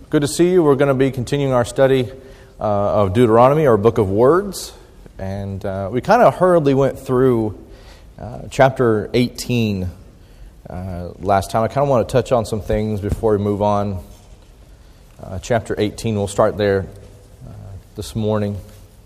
Good to see you. We're going to be continuing our study of Deuteronomy, our book of words. And we kind of hurriedly went through chapter 18 last time. I kind of want to touch on some things before we move on. Chapter 18, we'll start there this morning.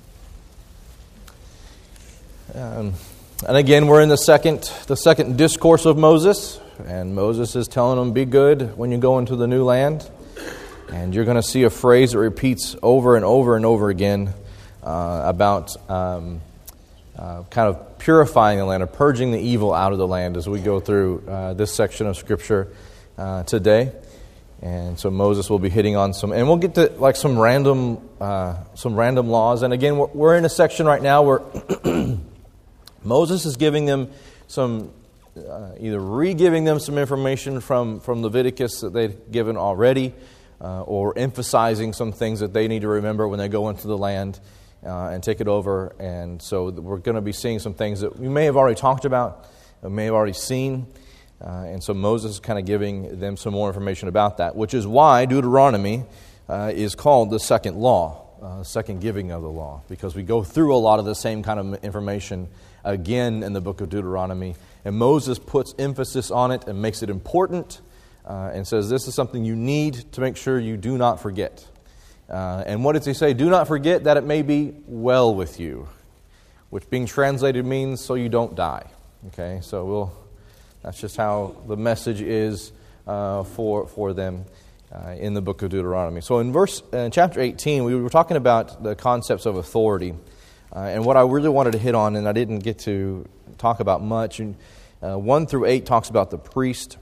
And again, we're in the second discourse of Moses. And Moses is telling them, be good when you go into the new land. And you're going to see a phrase that repeats over and over and over again about kind of purifying the land, or purging the evil out of the land as we go through this section of Scripture today. And so Moses will be hitting on some, and we'll get to like some random laws. And again, we're in a section right now where Moses is giving them some, either re-giving them some information from Leviticus that they've given already, or emphasizing some things that they need to remember when they go into the land and take it over. And so we're going to be seeing some things that we may have already talked about, may have already seen. And so Moses is kind of giving them some more information about that, which is why Deuteronomy is called the second law, second giving of the law, because we go through a lot of the same kind of information again in the book of Deuteronomy. And Moses puts emphasis on it and makes it important and says this is something you need to make sure you do not forget. And what does he say? Do not forget that it may be well with you, which being translated means so you don't die. Okay, so that's just how the message is for them in the book of Deuteronomy. So in chapter 18, we were talking about the concepts of authority. And what I really wanted to hit on, and I didn't get to talk about much, 1 through 8 talks about the priest,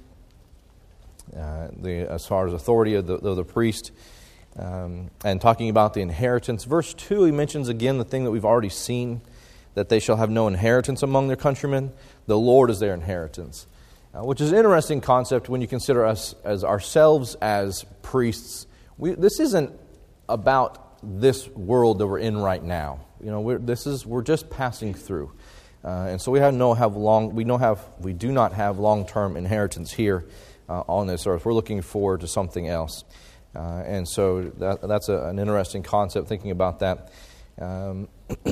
as far as authority of the priest, and talking about the inheritance. Verse 2, he mentions again the thing that we've already seen, that they shall have no inheritance among their countrymen. The Lord is their inheritance, which is an interesting concept when you consider us as ourselves as priests. This isn't about this world that we're in right now. You know, we're just passing through, and so we do not have long-term inheritance here on this earth. We're looking forward to something else, and so that's an interesting concept. Thinking about that, and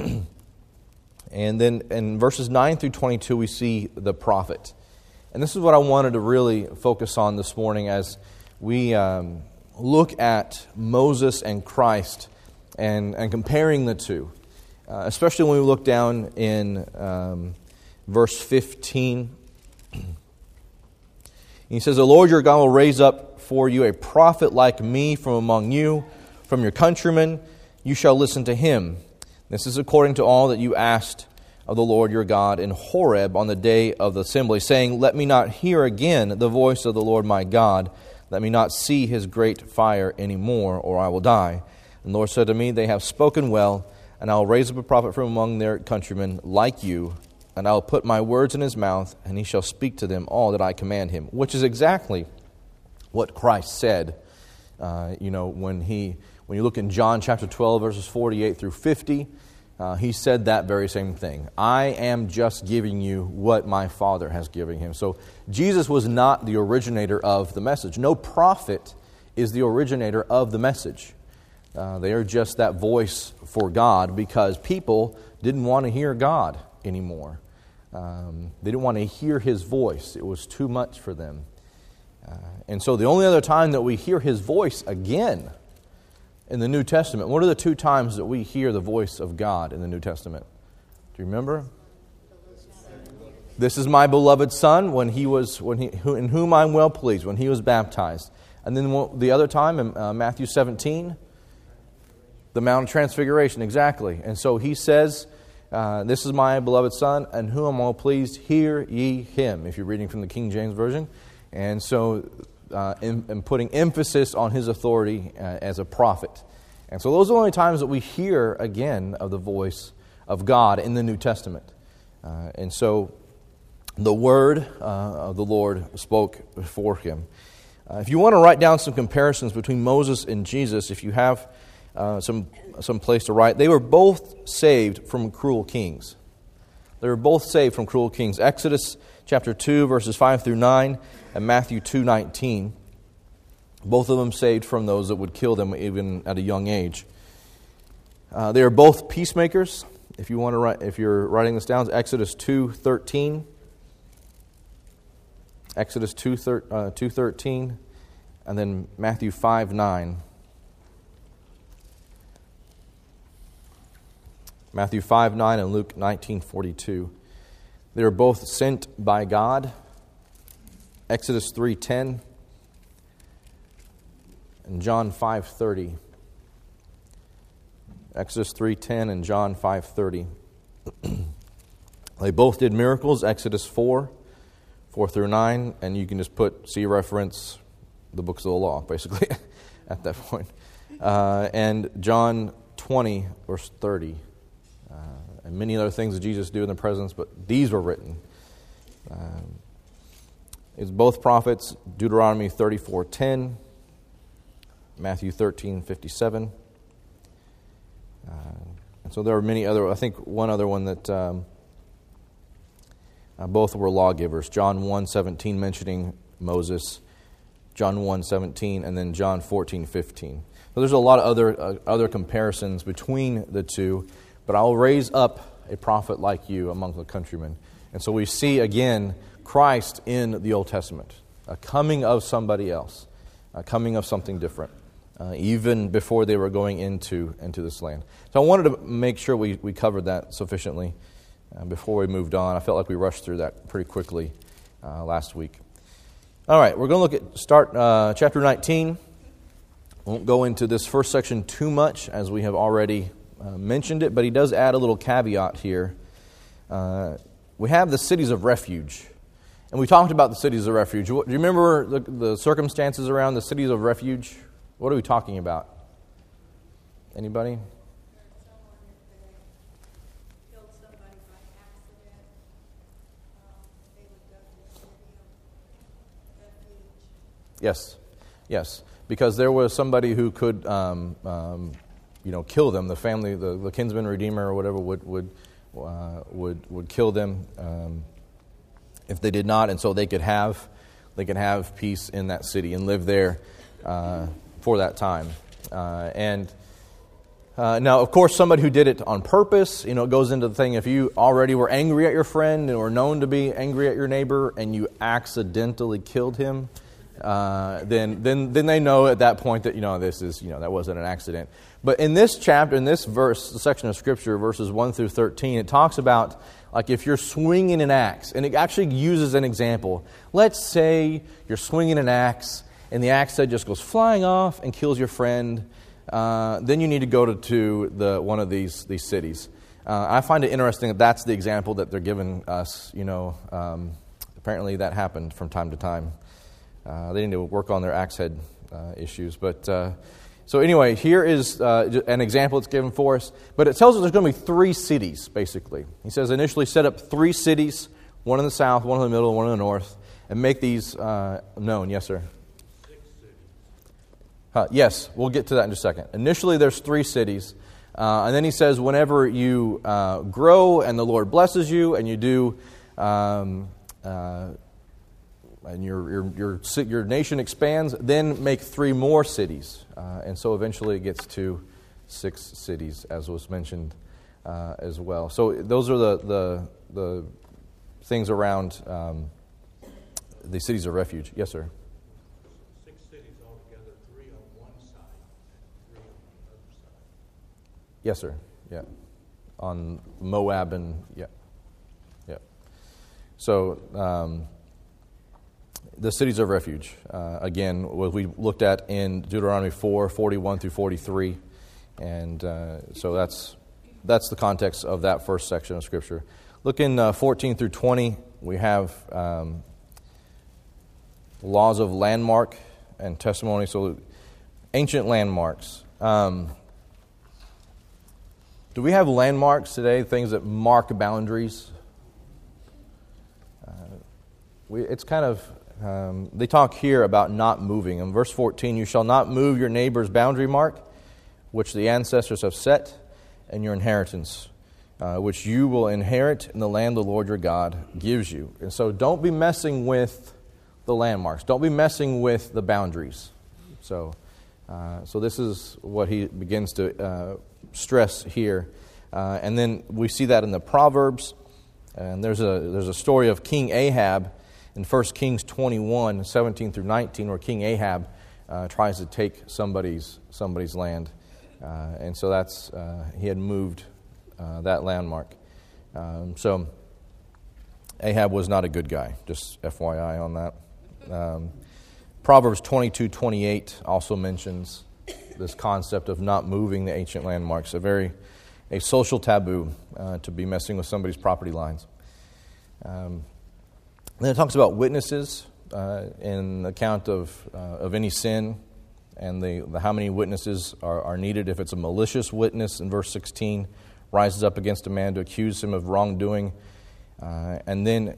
then in verses 9 through 22, we see the prophet, and this is what I wanted to really focus on this morning as we look at Moses and Christ and comparing the two. Especially when we look down in verse 15. He says, the Lord your God will raise up for you a prophet like me from among you, from your countrymen. You shall listen to him. This is according to all that you asked of the Lord your God in Horeb on the day of the assembly, saying, let me not hear again the voice of the Lord my God. Let me not see his great fire any more, or I will die. And the Lord said to me, they have spoken well, and I will raise up a prophet from among their countrymen like you, and I will put my words in his mouth, and he shall speak to them all that I command him. Which is exactly what Christ said. When you look in John chapter 12, verses 48 through 50, he said that very same thing. I am just giving you what my Father has given him. So Jesus was not the originator of the message. No prophet is the originator of the message. They are just that voice for God because people didn't want to hear God anymore. They didn't want to hear his voice. It was too much for them. And so the only other time that we hear his voice again in the New Testament, what are the two times that we hear the voice of God in the New Testament? Do you remember? This is my beloved Son, in whom I'm well pleased, when he was baptized. And then the other time in Matthew 17, the Mount of Transfiguration, exactly. And so he says, this is my beloved Son, in whom I'm well pleased, hear ye him, if you're reading from the King James Version. And so in putting emphasis on his authority as a prophet. And so those are the only times that we hear again of the voice of God in the New Testament. And so the word of the Lord spoke before him. If you want to write down some comparisons between Moses and Jesus, if you have some place to write. They were both saved from cruel kings. They were both saved from cruel kings. Exodus chapter 2, verses 5 through 9, and Matthew 2:19. Both of them saved from those that would kill them even at a young age. They are both peacemakers. If you want to write, if you're writing this down, it's Exodus 2:13. Exodus 2:13, and then Matthew 5:9. Matthew 5:9 and Luke 19:42. They are both sent by God. Exodus 3:10 and John 5:30. Exodus 3:10 and John 5:30. They both did miracles. Exodus 4 through 9, and you can just see reference the books of the law, basically, at that point. And John 20, verse 30. And many other things that Jesus did in the presence, but these were written. It's both prophets, Deuteronomy 34:10, Matthew 13:57. And so there are many other, I think one other one that both were lawgivers. John 1:17 mentioning Moses, John 1:17, and then John 14:15. So there's a lot of other comparisons between the two, but I'll raise up a prophet like you among the countrymen. And so we see again Christ in the Old Testament, a coming of somebody else, a coming of something different, even before they were going into this land. So I wanted to make sure we covered that sufficiently before we moved on. I felt like we rushed through that pretty quickly last week. All right, we're going to start chapter 19. Won't go into this first section too much, as we have already mentioned it, but he does add a little caveat here. We have the cities of refuge, and we talked about the cities of refuge. Do you remember the circumstances around the cities of refuge? What are we talking about? Anybody? Yes, because there was somebody who could, kill them. The family, the kinsman redeemer or whatever would kill them if they did not, and so they could have peace in that city and live there for that time. Now, of course, somebody who did it on purpose, it goes into the thing, if you already were angry at your friend and were known to be angry at your neighbor and you accidentally killed him, then they know at that point that, this is, that wasn't an accident. But in this chapter, in this verse, the section of Scripture, verses 1 through 13, it talks about, like, if you're swinging an axe, and it actually uses an example. Let's say you're swinging an axe, and the axe head just goes flying off and kills your friend. Then you need to go to one of these cities. I find it interesting that that's the example that they're giving us. Apparently that happened from time to time. They need to work on their axe head issues. But so anyway, here is an example that's given for us. But it tells us there's going to be 3 cities, basically. He says initially set up 3 cities, one in the south, one in the middle, and one in the north, and make these known. Yes, sir? 6 cities. Yes, we'll get to that in just a second. Initially there's 3 cities. And then he says whenever you grow and the Lord blesses you and you do... and your nation expands, then make 3 more cities. And so eventually it gets to 6 cities, as was mentioned as well. So those are the things around the cities of refuge. Yes, sir? 6 cities altogether, 3 on one side and 3 on the other side. Yes, sir. Yeah. On Moab and, yeah. So... the cities of refuge, again, what we looked at in Deuteronomy 4:41 through 43, and so that's the context of that first section of Scripture. Look in 14 through 20, we have laws of landmark and testimony, so ancient landmarks. Do we have landmarks today, things that mark boundaries? It's kind of... they talk here about not moving. In verse 14, you shall not move your neighbor's boundary mark, which the ancestors have set, and your inheritance, which you will inherit in the land the Lord your God gives you. And so don't be messing with the landmarks. Don't be messing with the boundaries. So this is what he begins to stress here. And then we see that in the Proverbs. And there's a story of King Ahab in 1 Kings 21, 17 through 19, where King Ahab tries to take somebody's land. And so that's he had moved that landmark. So Ahab was not a good guy, just FYI on that. Proverbs 22:28 also mentions this concept of not moving the ancient landmarks, a social taboo to be messing with somebody's property lines. Then it talks about witnesses in the account of any sin, and the how many witnesses are needed. If it's a malicious witness in verse 16, rises up against a man to accuse him of wrongdoing. And then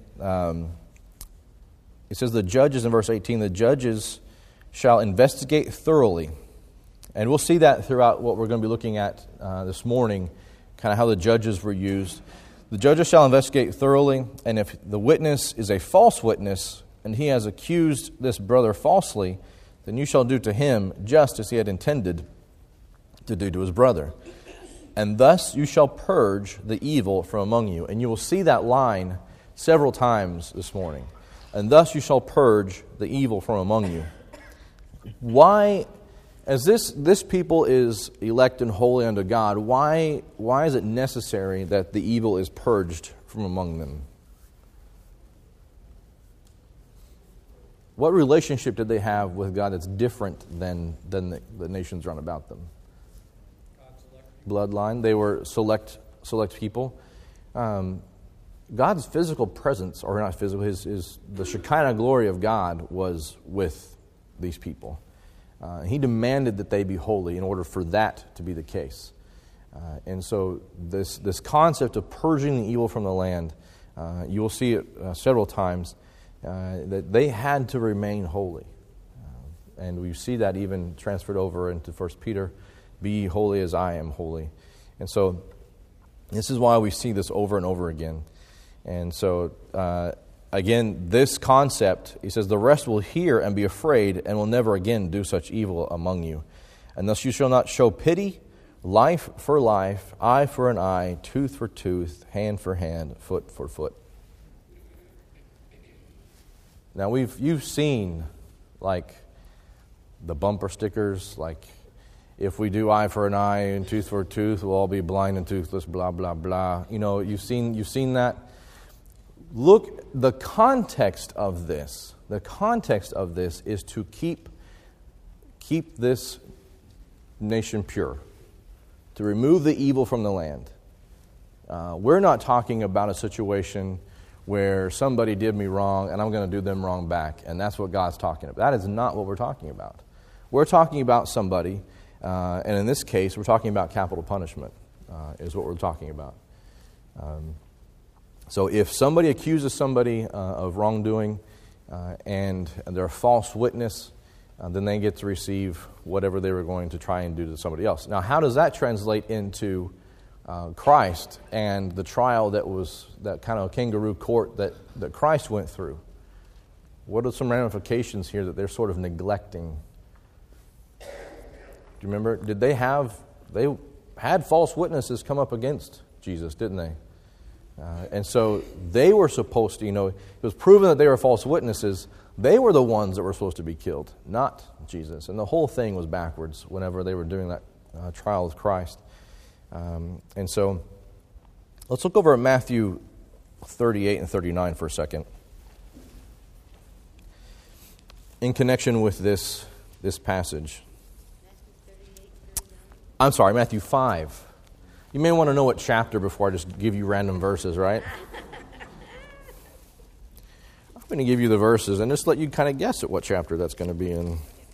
it says the judges in verse 18, the judges shall investigate thoroughly. And we'll see that throughout what we're going to be looking at this morning, kind of how the judges were used. The judges shall investigate thoroughly, and if the witness is a false witness, and he has accused this brother falsely, then you shall do to him just as he had intended to do to his brother. And thus you shall purge the evil from among you. And you will see that line several times this morning. And thus you shall purge the evil from among you. Why, as this people is elect and holy unto God, why is it necessary that the evil is purged from among them? What relationship did they have with God that's different than the nations round about them? Bloodline. They were select people. God's physical presence, or not physical, the Shekinah glory of God was with these people. He demanded that they be holy in order for that to be the case. And so this concept of purging the evil from the land, you will see it several times, that they had to remain holy. And we see that even transferred over into 1 Peter, be ye holy as I am holy. And so this is why we see this over and over again. And so, again, this concept, he says, the rest will hear and be afraid and will never again do such evil among you. And thus you shall not show pity, life for life, eye for an eye, tooth for tooth, hand for hand, foot for foot. Now, you've seen, like, the bumper stickers, like, if we do eye for an eye and tooth for a tooth, we'll all be blind and toothless, blah, blah, blah. You know, you've seen that. Look, the context of this is to keep this nation pure, to remove the evil from the land. We're not talking about a situation where somebody did me wrong and I'm going to do them wrong back, and that's what God's talking about. That is not what we're talking about. We're talking about somebody, and in this case, we're talking about capital punishment, is what we're talking about. So if somebody accuses somebody of wrongdoing and they're a false witness, then they get to receive whatever they were going to try and do to somebody else. Now, how does that translate into Christ and the trial that kind of kangaroo court that Christ went through? What are some ramifications here that they're sort of neglecting? Do you remember? They had false witnesses come up against Jesus, didn't they? And so they were supposed to, it was proven that they were false witnesses. They were the ones that were supposed to be killed, not Jesus. And the whole thing was backwards whenever they were doing that trial of Christ. And so let's look over at Matthew 38 and 39 for a second. In connection with this passage. I'm sorry, Matthew 5. You may want to know what chapter before I just give you random verses, right? I'm going to give you the verses and just let you kind of guess at what chapter that's going to be in.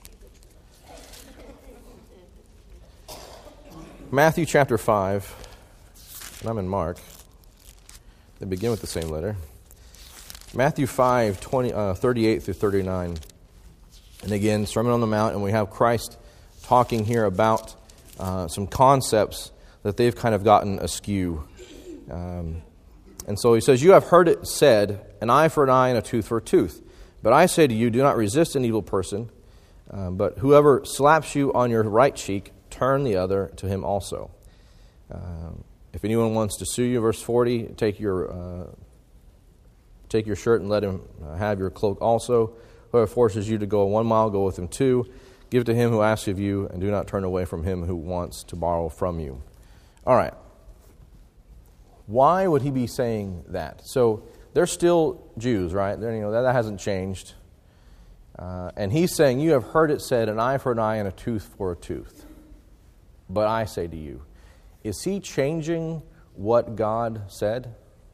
Matthew chapter 5, and I'm in Mark. They begin with the same letter. Matthew 5, 38 through 39. And again, Sermon on the Mount, and we have Christ talking here about some concepts that they've kind of gotten askew. And so he says, you have heard it said, an eye for an eye and a tooth for a tooth. But I say to you, do not resist an evil person. But whoever slaps you on your right cheek, turn the other to him also. If anyone wants to sue you, verse 40, take your shirt and let him have your cloak also. Whoever forces you to go 1 mile, go with him 2. Give to him who asks of you, and do not turn away from him who wants to borrow from you. All right. Why would he be saying that? So they're still Jews, right? That hasn't changed. And he's saying, you have heard it said, an eye for an eye and a tooth for a tooth. But I say to you, is he changing what God said?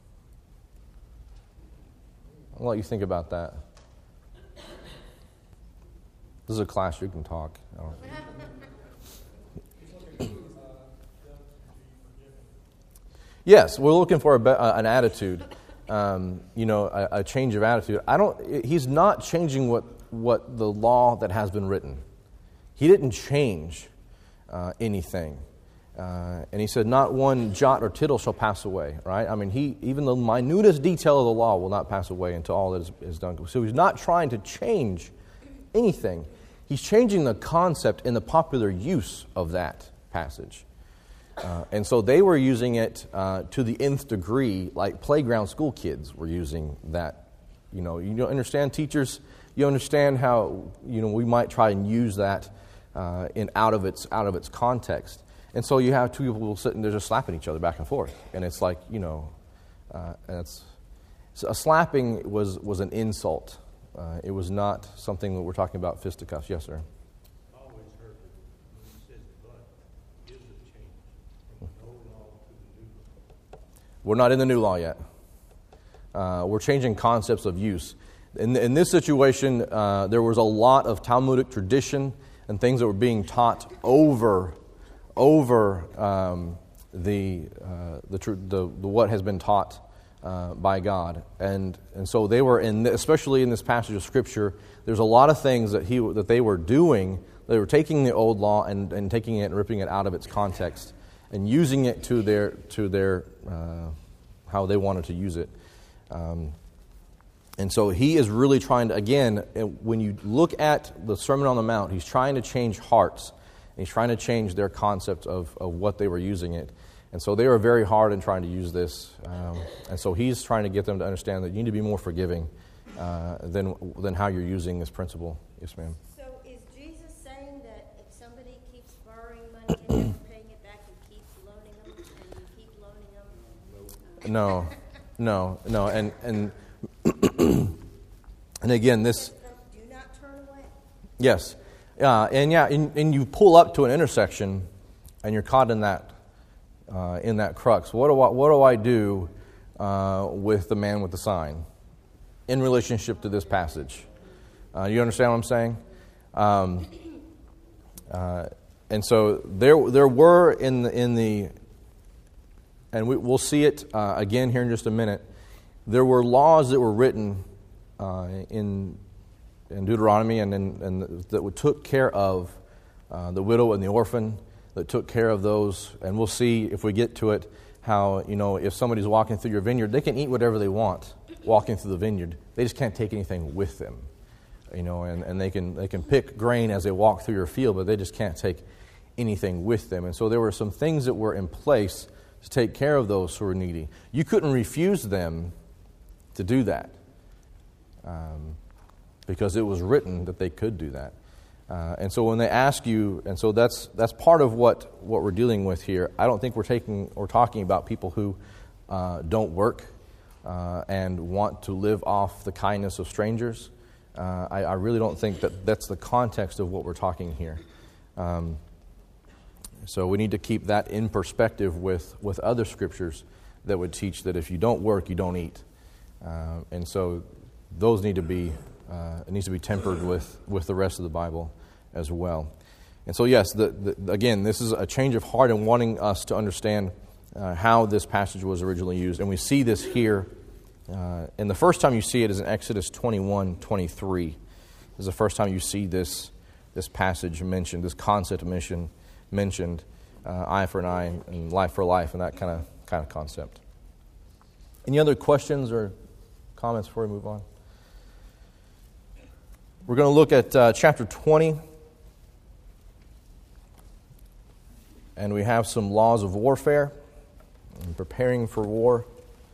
I'll let you think about that. This is a class you can talk. Yes, we're looking for an attitude, a change of attitude. He's not changing what the law that has been written. He didn't change anything. And he said, not one jot or tittle shall pass away, right? I mean, even the minutest detail of the law will not pass away until all that is done. So he's not trying to change anything. He's changing the concept in the popular use of that passage. And so they were using it to the nth degree, like playground school kids were using that. You don't understand, teachers, you understand how, we might try and use that out of its context. And so you have two people sitting there just slapping each other back and forth. And it's like, so a slapping was an insult. It was not something that we're talking about fisticuffs. Yes, sir? I always heard that when he says but, is a change from the old law to the new law. We're not in the new law yet. We're changing concepts of use. In this situation, there was a lot of Talmudic tradition and things that were being taught over the what has been taught by God, and so they were especially in this passage of Scripture. There's a lot of things that they were doing. They were taking the old law and taking it and ripping it out of its context and using it to their how they wanted to use it. And so he is really trying to, again, when you look at the Sermon on the Mount, he's trying to change hearts. He's trying to change their concept of what they were using it. And so they were very hard in trying to use this. And so he's trying to get them to understand that you need to be more forgiving than how you're using this principle. Yes, ma'am. So is Jesus saying that if somebody keeps borrowing money and never paying it back, you keep loaning them and you keep loaning them? No. And again, this... Do not turn away. Yes. And you pull up to an intersection and you're caught in that crux. What do I do with the man with the sign in relationship to this passage? You understand what I'm saying? And so there were in the and we'll see it again here in just a minute. There were laws that were written in Deuteronomy and that took care of the widow and the orphan, that took care of those. And we'll see if we get to it how, if somebody's walking through your vineyard, they can eat whatever they want walking through the vineyard. They just can't take anything with them. And they can pick grain as they walk through your field, but they just can't take anything with them. And so there were some things that were in place to take care of those who were needy. You couldn't refuse them to do that. Because it was written that they could do that. And so when they ask you, and so that's part of what we're dealing with here. I don't think we're talking about people who don't work and want to live off the kindness of strangers. I really don't think that's the context of what we're talking here. So we need to keep that in perspective with other scriptures that would teach that if you don't work, you don't eat. And so those need to be it needs to be tempered with the rest of the Bible as well. And so yes, again, this is a change of heart and wanting us to understand how this passage was originally used. And we see this here. And the first time you see it is in Exodus 21:23. This is the first time you see this passage mentioned, this concept mentioned, eye for an eye and life for life, and that kind of concept. Any other questions or comments before we move on? We're going to look at chapter 20. And we have some laws of warfare and preparing for war,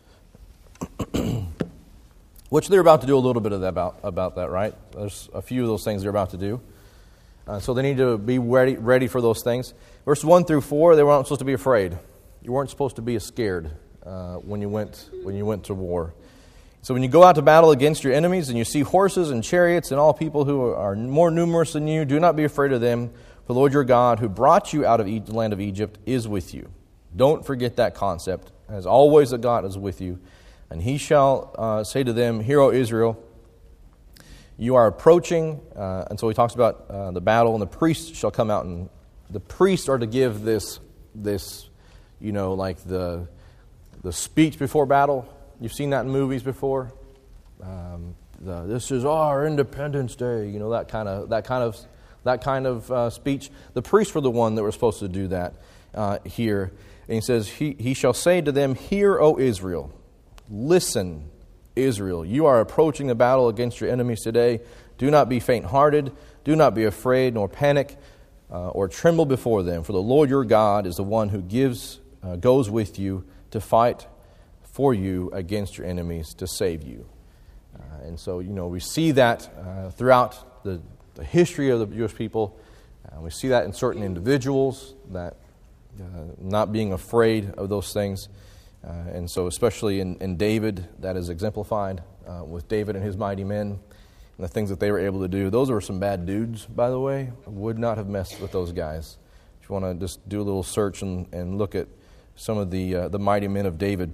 which they're about to do a little bit of that about that, right? There's a few of those things they're about to do. So they need to be ready for those things. Verse 1 through 4, they weren't supposed to be afraid. You weren't supposed to be scared when you went to war. So when you go out to battle against your enemies and you see horses and chariots and all people who are more numerous than you, do not be afraid of them. For the Lord your God, who brought you out of the land of Egypt, is with you. Don't forget that concept. As always, that God is with you. And he shall say to them, Hear, O Israel, you are approaching. And so he talks about the battle, and the priests shall come out. And the priests are to give this like the speech before battle. You've seen that in movies before. This is our Independence Day. That kind of speech. The priests were the one that were supposed to do that here. And he says, he shall say to them, Hear, O Israel. Listen, Israel. You are approaching the battle against your enemies today. Do not be faint-hearted. Do not be afraid, nor panic, or tremble before them. For the Lord your God is the one who goes with you to fight for you against your enemies to save you. And so, we see that throughout the history of the Jewish people. We see that in certain individuals, that not being afraid of those things. And so especially in David, that is exemplified with David and his mighty men and the things that they were able to do. Those were some bad dudes, by the way. I would not have messed with those guys. If you want to just do a little search and look at some of the mighty men of David.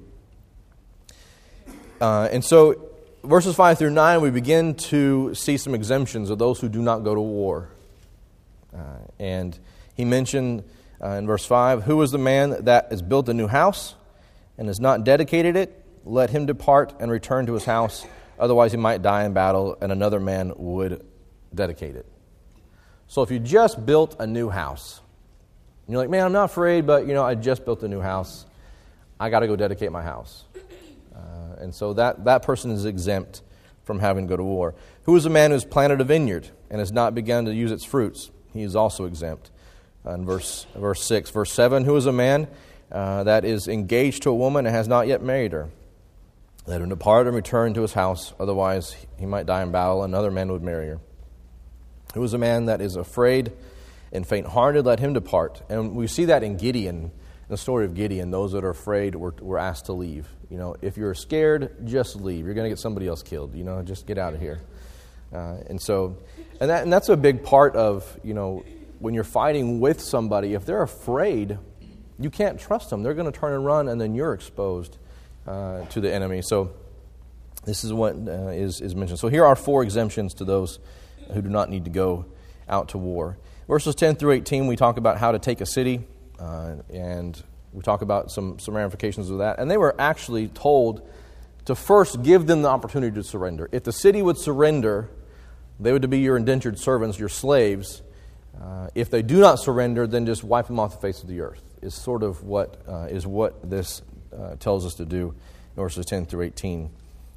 And so verses 5 through 9, we begin to see some exemptions of those who do not go to war. And he mentioned in verse 5, Who is the man that has built a new house and has not dedicated it? Let him depart and return to his house. Otherwise he might die in battle, and another man would dedicate it. So if you just built a new house, and you're like, man, I'm not afraid, but I just built a new house. I got to go dedicate my house. And so that person is exempt from having to go to war. Who is the man who has planted a vineyard and has not begun to use its fruits? He is also exempt. In verse 6. Verse 7, Who is a man that is engaged to a woman and has not yet married her? Let him depart and return to his house. Otherwise he might die in battle, and another man would marry her. Who is a man that is afraid and faint-hearted? Let him depart. And we see that in Gideon. In the story of Gideon, those that are afraid were asked to leave. If you're scared, just leave. You're going to get somebody else killed. Just get out of here. And that's a big part of, when you're fighting with somebody. If they're afraid, you can't trust them. They're going to turn and run, and then you're exposed to the enemy. So this is what is mentioned. So here are 4 exemptions to those who do not need to go out to war. Verses 10 through 18, we talk about how to take a city. And we talk about some ramifications of that. And they were actually told to first give them the opportunity to surrender. If the city would surrender, they would be your indentured servants, your slaves. If they do not surrender, then just wipe them off the face of the earth, is sort of what this tells us to do in verses 10 through 18.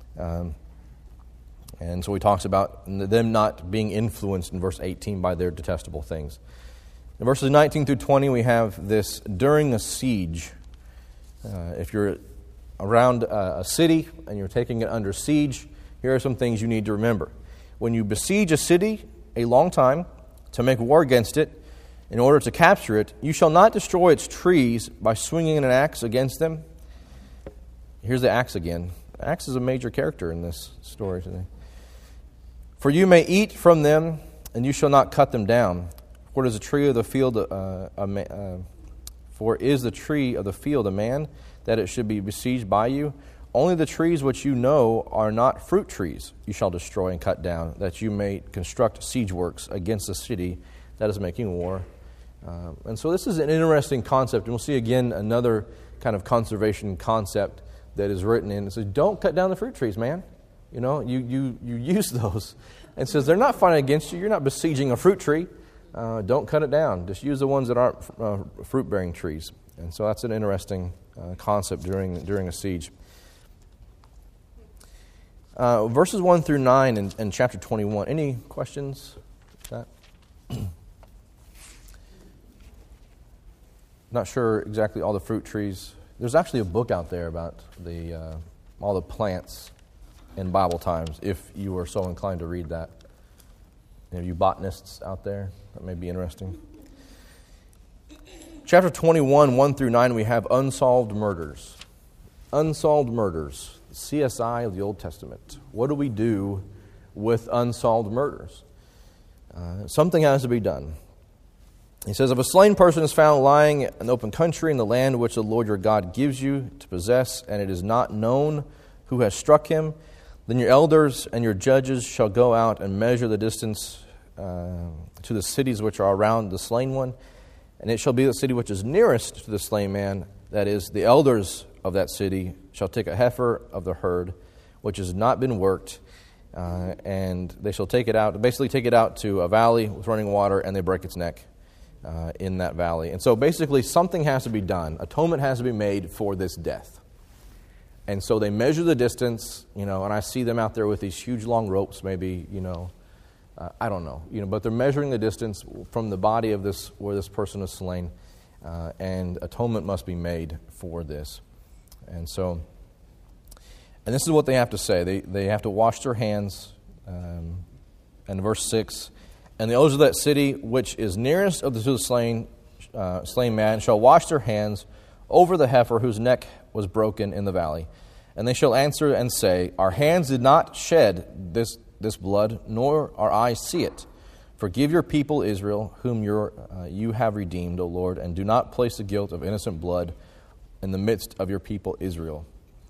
And so he talks about them not being influenced in verse 18 by their detestable things. In verses 19 through 20, we have this during a siege. If you're around a city and you're taking it under siege, here are some things you need to remember. When you besiege a city a long time to make war against it, in order to capture it, you shall not destroy its trees by swinging an axe against them. Here's the axe again. The axe is a major character in this story today. For you may eat from them, and you shall not cut them down. For is the tree of the field a man, that it should be besieged by you? Only the trees which you know are not fruit trees you shall destroy and cut down, that you may construct siege works against the city that is making war. And so this is an interesting concept, and we'll see again another kind of conservation concept that is written in. It says, don't cut down the fruit trees, man. You use those. And it says they're not fighting against you. You're not besieging a fruit tree. Don't cut it down. Just use the ones that aren't fruit-bearing trees. And so that's an interesting concept during a siege. Verses 1 through 9 in chapter 21. Any questions with that? Not sure exactly all the fruit trees. There's actually a book out there about all the plants in Bible times, if you were so inclined to read that. You botanists out there, that may be interesting. Chapter 21, 1 through 9, we have unsolved murders. Unsolved murders, CSI of the Old Testament. What do we do with unsolved murders? Something has to be done. He says, if a slain person is found lying in an open country in the land which the Lord your God gives you to possess, and it is not known who has struck him, then your elders and your judges shall go out and measure the distance to the cities which are around the slain one. And it shall be the city which is nearest to the slain man, that is, the elders of that city shall take a heifer of the herd, which has not been worked, and they shall take it out to a valley with running water, and they break its neck in that valley. And so basically something has to be done. Atonement has to be made for this death. And so they measure the distance, and I see them out there with these huge long ropes, maybe, I don't know, but they're measuring the distance from the body of this, where this person is slain, and atonement must be made for this. And this is what they have to say. They have to wash their hands, and verse 6, and the elders of that city which is nearest to the slain man shall wash their hands over the heifer whose neck was broken in the valley. And they shall answer and say, our hands did not shed this blood, nor our eyes see it. Forgive your people Israel, whom you have redeemed, O Lord, and do not place the guilt of innocent blood in the midst of your people Israel.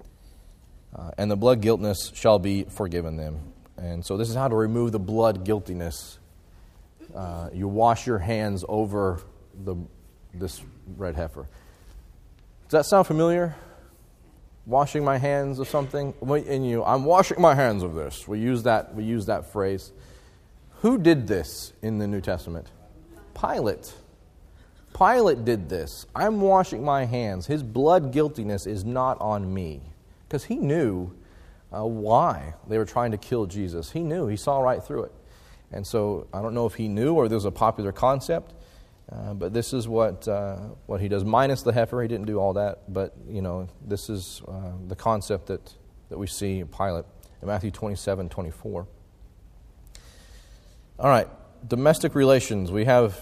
And the blood guiltiness shall be forgiven them. And so this is how to remove the blood guiltiness. You wash your hands over this red heifer. Does that sound familiar? Washing my hands of something? I'm washing my hands of this. We use that phrase. Who did this in the New Testament? Pilate. Pilate did this. I'm washing my hands. His blood guiltiness is not on me. Because he knew why they were trying to kill Jesus. He knew. He saw right through it. And so I don't know if he knew or there was a popular concept. But this is what he does. Minus the heifer, he didn't do all that. But, this is the concept that we see in Pilate in Matthew 27:24. All right, domestic relations. We have,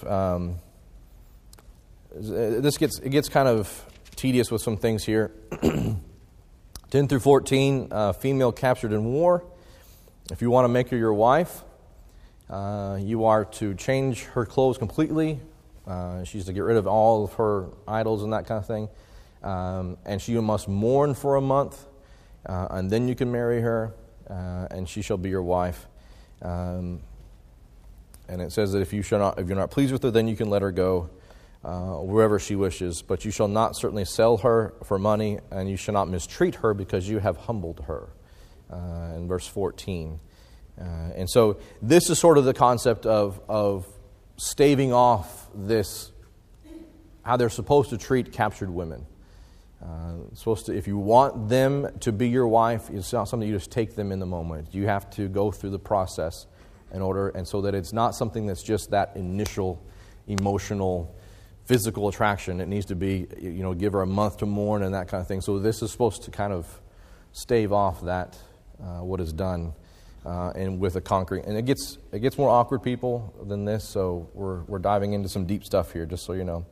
it gets kind of tedious with some things here. 10 through 14, female captured in war. If you want to make her your wife, you are to change her clothes completely. She's to get rid of all of her idols and that kind of thing. And she must mourn for a month, and then you can marry her, and she shall be your wife. And it says that if you're not pleased with her, then you can let her go wherever she wishes. But you shall not certainly sell her for money, and you shall not mistreat her because you have humbled her. In verse 14. And so this is sort of the concept of staving off this, how they're supposed to treat captured women. If you want them to be your wife, it's not something you just take them in the moment. You have to go through the process and so that it's not something that's just that initial emotional, physical attraction. It needs to be, give her a month to mourn and that kind of thing. So this is supposed to kind of stave off that, what is done. And with a conquering, and it gets more awkward, people, than this. So we're diving into some deep stuff here, just so you know.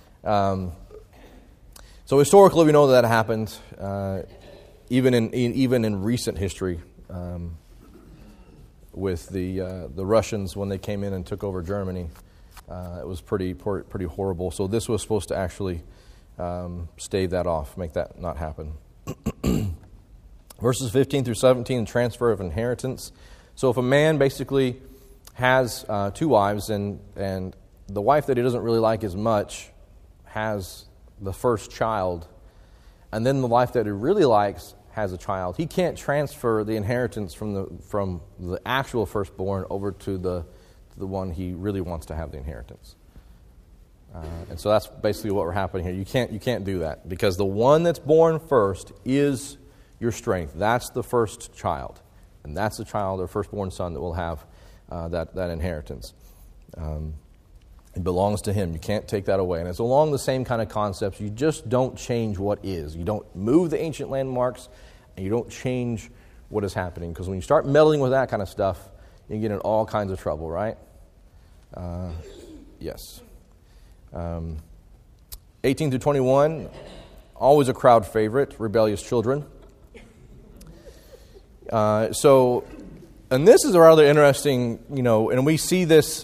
So historically, we know that happened, even in recent history, with the Russians when they came in and took over Germany. It was pretty horrible. So this was supposed to actually stave that off, make that not happen. Verses 15 through 17, transfer of inheritance. So if a man basically has two wives, and the wife that he doesn't really like as much has the first child, and then the wife that he really likes has a child, he can't transfer the inheritance from the actual firstborn over to the one he really wants to have the inheritance. And so that's basically what we're happening here. You can't do that, because the one that's born first is your strength. That's the first child. And that's the child or firstborn son that will have that inheritance. It belongs to him. You can't take that away. And it's along the same kind of concepts. You just don't change what is. You don't move the ancient landmarks, and you don't change what is happening. Because when you start meddling with that kind of stuff, you get in all kinds of trouble, right? Yes. 18 through 21, always a crowd favorite, rebellious children. And this is a rather interesting, and we see this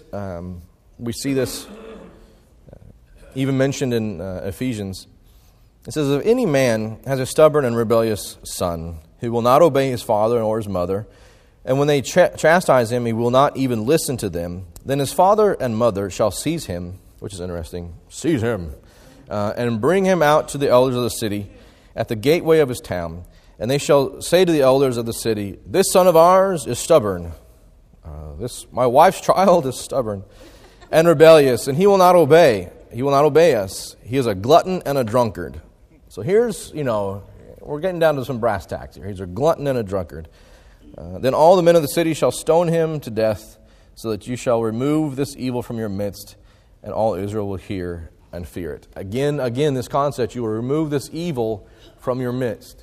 even mentioned in Ephesians. It says, if any man has a stubborn and rebellious son who will not obey his father or his mother, and when they chastise him, he will not even listen to them, then his father and mother shall seize him, which is interesting, seize him, and bring him out to the elders of the city at the gateway of his town. And they shall say to the elders of the city, this son of ours is stubborn. My wife's child is stubborn and rebellious, and he will not obey. He will not obey us. He is a glutton and a drunkard. So here's, we're getting down to some brass tacks here. He's a glutton and a drunkard. Then all the men of the city shall stone him to death, so that you shall remove this evil from your midst, and all Israel will hear and fear it. Again, this concept, you will remove this evil from your midst.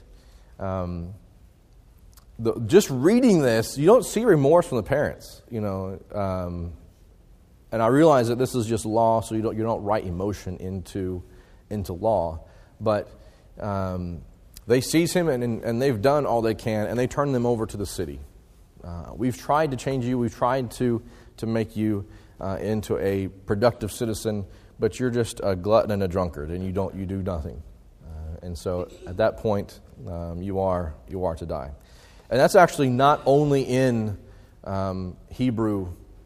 Just reading this, you don't see remorse from the parents, and I realize that this is just law, so you don't write emotion into law, but they seize him and they've done all they can, and they turn them over to the city. We've tried to change you, we've tried to make you into a productive citizen, but you're just a glutton and a drunkard, and you do nothing. And so at that point, you are to die. And that's actually not only in Hebrew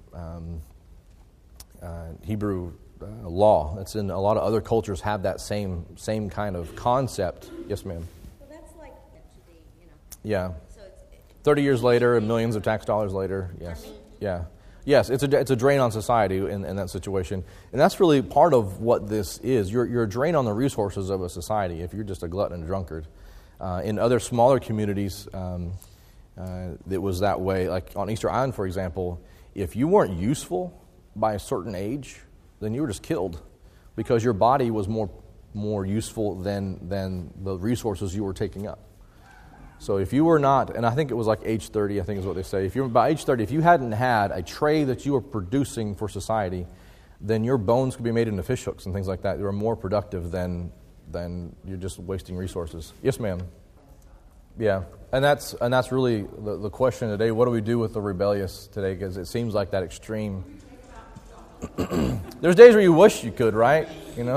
law. That's in a lot of other cultures have that same kind of concept. Yes, ma'am. Well, that's like that should be, Yeah. So it's 30 years later and millions of tax dollars later. Yes. Yeah. Yes, it's a drain on society in that situation. And that's really part of what this is. You're a drain on the resources of a society if you're just a glutton and a drunkard. In other smaller communities, it was that way. Like on Easter Island, for example, if you weren't useful by a certain age, then you were just killed because your body was more useful than the resources you were taking up. So if you were not, and I think it was like age 30, I think is what they say. If you're by age 30, if you hadn't had a tray that you were producing for society, then your bones could be made into fish hooks and things like that. They were more productive than you're just wasting resources. Yes, ma'am. Yeah, and that's really the question today. What do we do with the rebellious today? Because it seems like that extreme. There's days where you wish you could, right?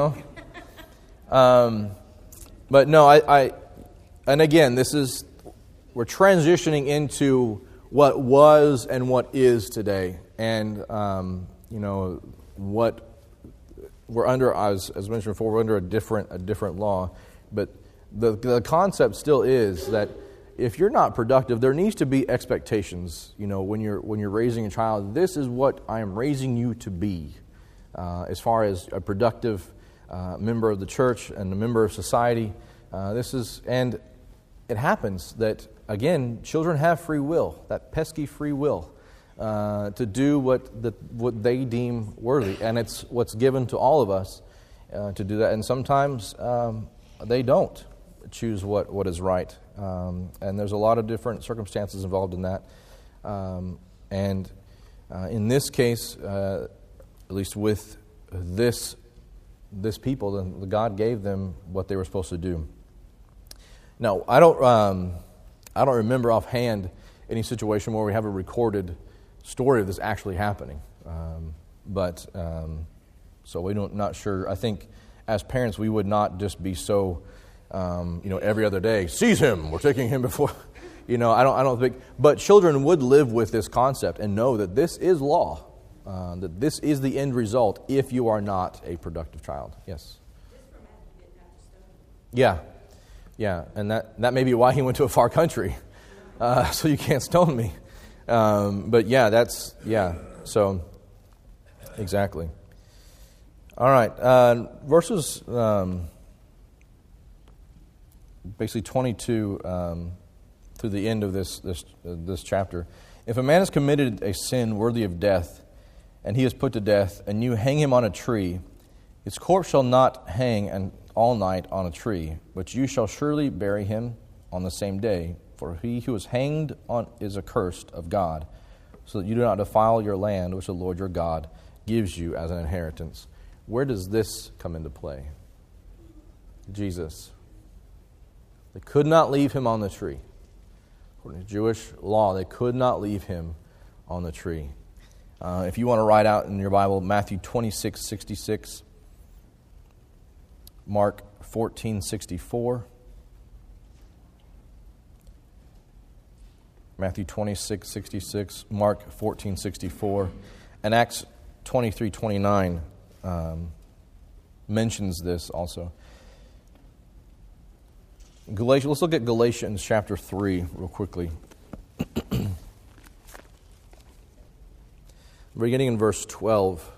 But no, and again, we're transitioning into what was and what is today, and what we're under. As mentioned before, we're under a different law, but the concept still is that if you're not productive, there needs to be expectations. When you're raising a child, this is what I am raising you to be, as far as a productive member of the church and a member of society. And it happens that, again, children have free will, that pesky free will, to do what they deem worthy. And it's what's given to all of us to do that. And sometimes they don't choose what is right. And there's a lot of different circumstances involved in that. And in this case, at least with this people, the God gave them what they were supposed to do. Now, I don't remember offhand any situation where we have a recorded story of this actually happening. So we're not sure. I think as parents, we would not just be so, every other day, seize him, we're taking him before. I don't think. But children would live with this concept and know that this is law, that this is the end result if you are not a productive child. Yes. Yeah. Yeah, and that may be why he went to a far country, so you can't stone me. But yeah, so exactly. All right, verses basically 22 through the end of this chapter. If a man has committed a sin worthy of death, and he is put to death, and you hang him on a tree, his corpse shall not hang all night on a tree, but you shall surely bury him on the same day. For he who is hanged on is accursed of God, so that you do not defile your land, which the Lord your God gives you as an inheritance. Where does this come into play? Jesus. They could not leave him on the tree. According to Jewish law, they could not leave him on the tree. If you want to write out in your Bible, Matthew 26:66, Mark 14:64, Matthew 26:66, Mark 14:64, and Acts 23:29 mentions this also. Let's look at Galatians chapter 3 real quickly. Beginning in verse 12.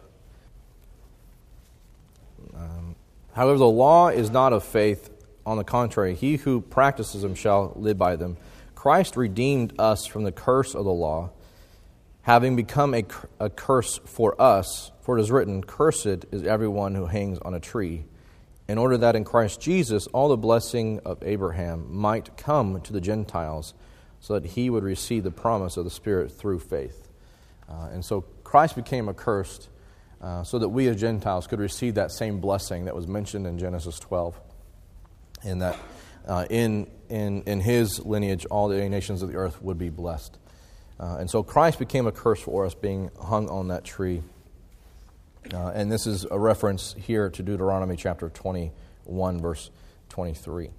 However, the law is not of faith. On the contrary, he who practices them shall live by them. Christ redeemed us from the curse of the law, having become a curse for us. For it is written, "Cursed is everyone who hangs on a tree," in order that in Christ Jesus all the blessing of Abraham might come to the Gentiles, so that he would receive the promise of the Spirit through faith. And so Christ became accursed so that we as Gentiles could receive that same blessing that was mentioned in Genesis 12. And that in his lineage all the nations of the earth would be blessed. And so Christ became a curse for us, being hung on that tree. And this is a reference here to Deuteronomy chapter 21, verse 23.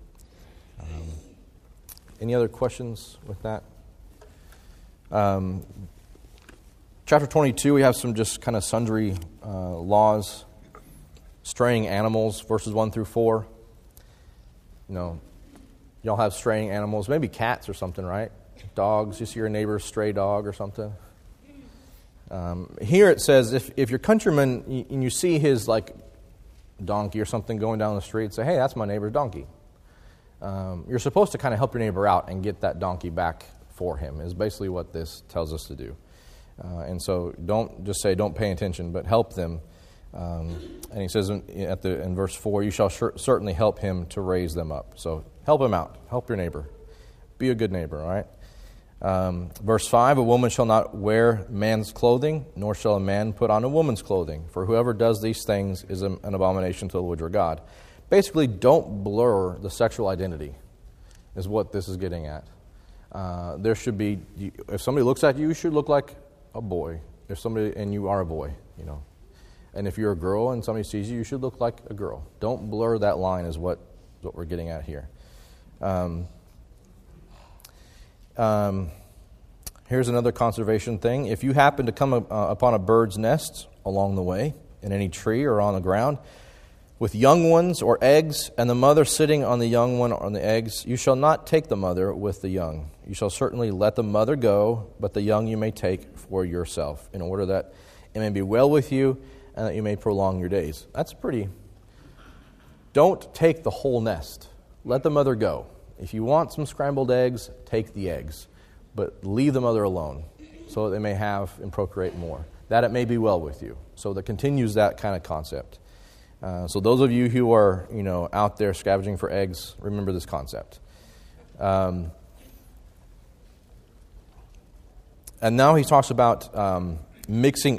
Any other questions with that? Chapter 22, we have some just kind of sundry laws. Straying animals, verses 1 through 4. You know, y'all have straying animals, maybe cats or something, right? Dogs, you see your neighbor's stray dog or something. Here it says, if your countryman, and you see his like donkey or something going down the street, say, "Hey, that's my neighbor's donkey." You're supposed to kind of help your neighbor out and get that donkey back for him, is basically what this tells us to do. And so don't just say, "Don't pay attention," but help them. And he says in verse 4, "You shall certainly help him to raise them up." So help him out. Help your neighbor. Be a good neighbor, all right? Verse 5, "A woman shall not wear man's clothing, nor shall a man put on a woman's clothing. For whoever does these things is an abomination to the Lord your God." Basically, don't blur the sexual identity, is what this is getting at. There should be, if somebody looks at you, you should look like a boy. If somebody, and you are a boy, you know. And if you're a girl and somebody sees you, you should look like a girl. Don't blur that line, is what we're getting at here. Here's another conservation thing. If you happen to come upon a bird's nest along the way, in any tree or on the ground, with young ones or eggs, and the mother sitting on the young one or on the eggs, you shall not take the mother with the young. You shall certainly let the mother go, but the young you may take for yourself, in order that it may be well with you, and that you may prolong your days. That's pretty. Don't take the whole nest. Let the mother go. If you want some scrambled eggs, take the eggs. But leave the mother alone, so that they may have and procreate more, that it may be well with you. So that continues that kind of concept. So those of you who are, out there scavenging for eggs, remember this concept. And now he talks about mixing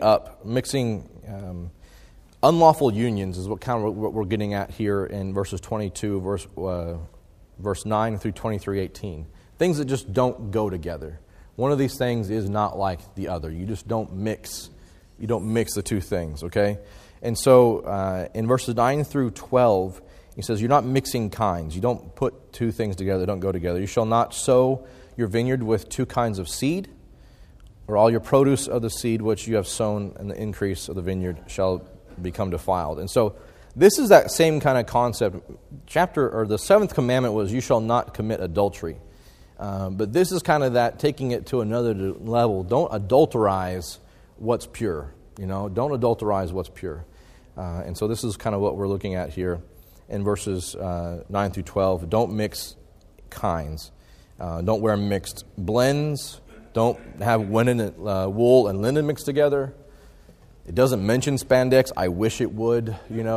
unlawful unions is what we're getting at here in verses 22, verse 9 through 23:18. Things that just don't go together. One of these things is not like the other. You just don't mix. You don't mix the two things, okay? And so in verses 9 through 12, he says, you're not mixing kinds. You don't put two things together that don't go together. You shall not sow your vineyard with two kinds of seed, or all your produce of the seed which you have sown, and the increase of the vineyard shall become defiled. And so this is that same kind of concept. The seventh commandment was, you shall not commit adultery. But this is kind of that, taking it to another level. Don't adulterize what's pure. Don't adulterize what's pure. And so this is kind of what we're looking at here in verses 9 through 12. Don't mix kinds. Don't wear mixed blends. Don't have wool and linen mixed together. It doesn't mention spandex. I wish it would,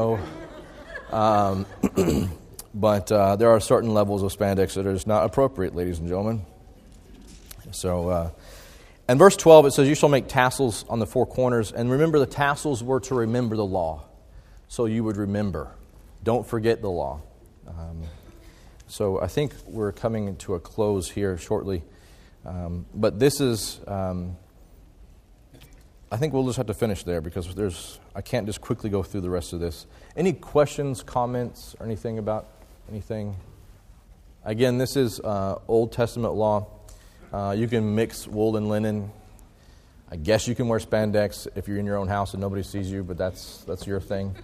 But there are certain levels of spandex that are just not appropriate, ladies and gentlemen. So, in verse 12, it says, "You shall make tassels on the four corners." And remember, the tassels were to remember the law. So you would remember. Don't forget the law. So I think we're coming to a close here shortly. But this is, I think we'll just have to finish there because I can't just quickly go through the rest of this. Any questions, comments, or anything about anything? Again, this is Old Testament law. You can mix wool and linen. I guess you can wear spandex if you're in your own house and nobody sees you, but that's your thing.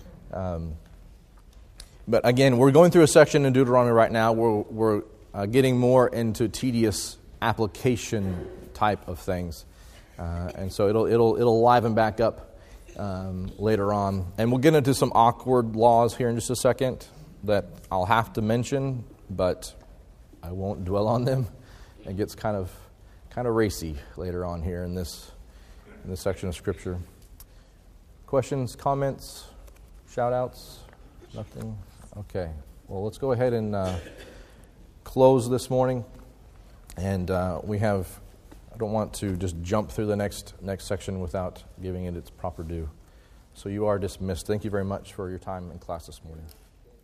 But again, we're going through a section in Deuteronomy right now where we're getting more into tedious application type of things, and so it'll liven back up later on, and we'll get into some awkward laws here in just a second that I'll have to mention, but I won't dwell on them. It gets kind of racy later on here in this section of Scripture. Questions, comments, shout-outs? Nothing? Okay. Well, let's go ahead and close this morning. And I don't want to just jump through the next section without giving it its proper due. So you are dismissed. Thank you very much for your time in class this morning.